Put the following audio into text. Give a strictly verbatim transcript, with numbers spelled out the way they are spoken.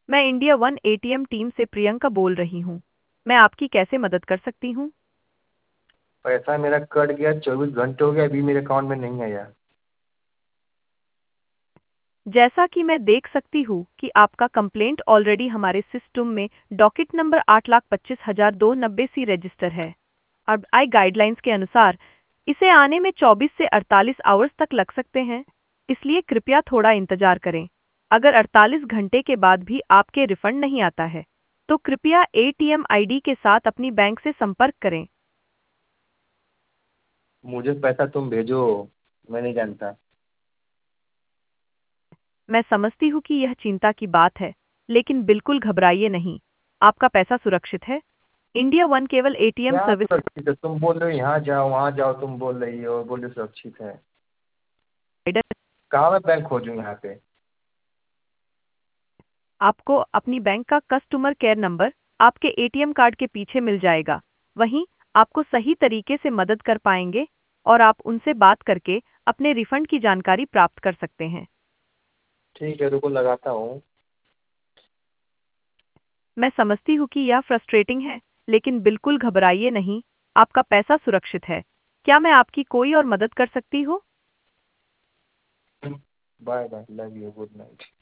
मैं India one ATM team से प्रियंका बोल रही हूँ। मैं आपकी कैसे मदद कर सकती हूँ? पैसा मेरा कट गया, चौबीस घंटे हो गया, अभी मेरे अकाउंट में नहीं आया। जैसा कि मैं देख सकती हूँ कि आपका कंप्लेंट ऑलरेडी हमारे सिस्टम में डॉकेट नंबर आठ लाख पच्चीस हजार दो नब्बे सी रजिस्टर है। अब आई गाइडलाइंस के अनुसार इसे आने में चौबीस से अड़तालीस आवर्स तक लग सकते हैं, इसलिए कृपया थोड़ा इंतजार करें। अगर अड़तालीस घंटे के बाद भी आपके रिफंड नहीं आता है, तो कृपया एटीएम आईडी के साथ अपनी बैंक से संपर्क करें। मुझे पैसा तुम भेजो, मैं नहीं जानता। मैं समझती हूँ कि यह चिंता की बात है, लेकिन बिल्कुल घबराइए नहीं। आपका पैसा सुरक्षित है। इंडिया वन केवल एटीएम क्या सर्विस सुरक्षित है? तुम बोल रहे हो यहाँ जाओ वहाँ जाओ, तुम बोल रही हो, बोल रहे हो सुरक्षित है। प्रोवाइडर कहाँ मैं बैंक खोजूँ यहाँ पे? आपको अपनी बैंक का कस्टमर केयर नंबर आपके एटीएम कार्ड के पीछे मिल जाएगा। वहीं आपको सही तरीके से मदद कर पाएंगे और आप उनसे बात करके अपने रिफंड की जानकारी प्राप्त कर सकते हैं। ठीक है, रुको लगाता हूँ। मैं समझती हूँ कि यह फ्रस्ट्रेटिंग है, लेकिन बिल्कुल घबराइए नहीं। आपका पैसा सुरक्षित है। क्या मैं आपकी कोई और मदद कर सकती हूँ? Bye bye, love you, good night.